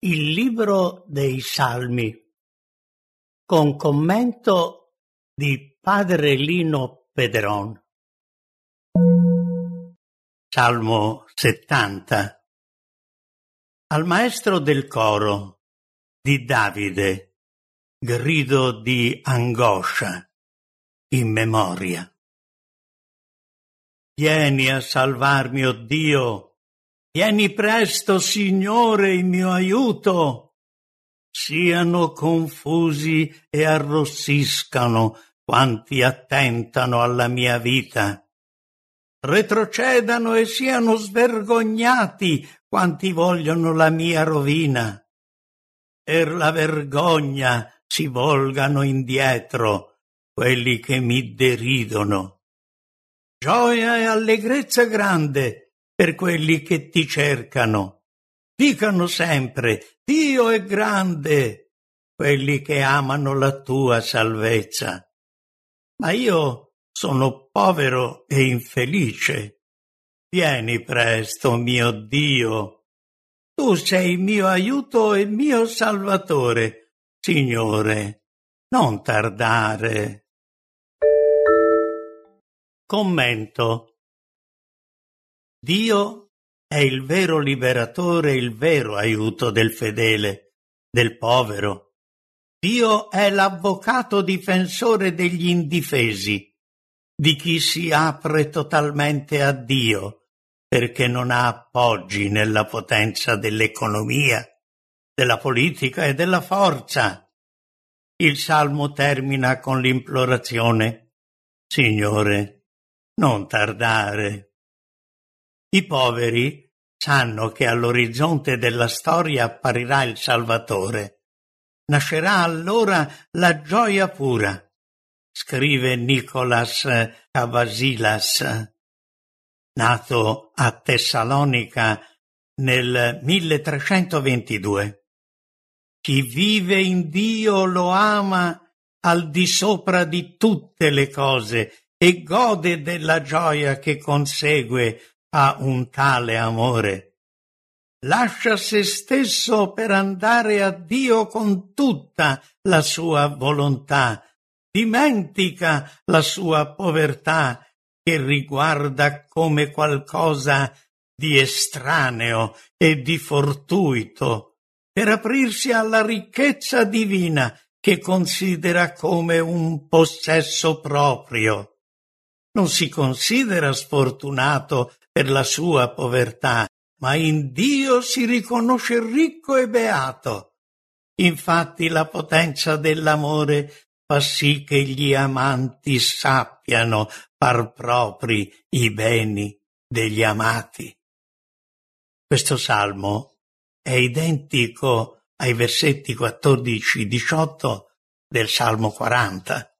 Il libro dei Salmi, con commento di padre Lino Pedron. Salmo 70. Al maestro del coro di Davide, grido di angoscia in memoria. Vieni a salvarmi, o Dio! Vieni presto, Signore, in mio aiuto. Siano confusi e arrossiscano quanti attentano alla mia vita. Retrocedano e siano svergognati quanti vogliono la mia rovina. Per la vergogna si volgano indietro quelli che mi deridono. Gioia e allegrezza grande per quelli che ti cercano. Dicano sempre: Dio è grande, quelli che amano la tua salvezza. Ma io sono povero e infelice. Vieni presto, mio Dio. Tu sei mio aiuto e mio salvatore. Signore, non tardare. Commento. Dio è il vero liberatore, il vero aiuto del fedele, del povero. Dio è l'avvocato difensore degli indifesi, di chi si apre totalmente a Dio, perché non ha appoggi nella potenza dell'economia, della politica e della forza. Il Salmo termina con l'implorazione: Signore, non tardare. I poveri sanno che all'orizzonte della storia apparirà il Salvatore. Nascerà allora la gioia pura, scrive Nicolas Cavasilas, nato a Tessalonica nel 1322. Chi vive in Dio lo ama al di sopra di tutte le cose e gode della gioia che consegue a un tale amore. Lascia se stesso per andare a Dio con tutta la sua volontà. Dimentica la sua povertà, che riguarda come qualcosa di estraneo e di fortuito, per aprirsi alla ricchezza divina che considera come un possesso proprio. Non si considera sfortunato per la sua povertà, ma in Dio si riconosce ricco e beato. Infatti la potenza dell'amore fa sì che gli amanti sappiano far propri i beni degli amati. Questo salmo è identico ai versetti 14-18 del Salmo 40.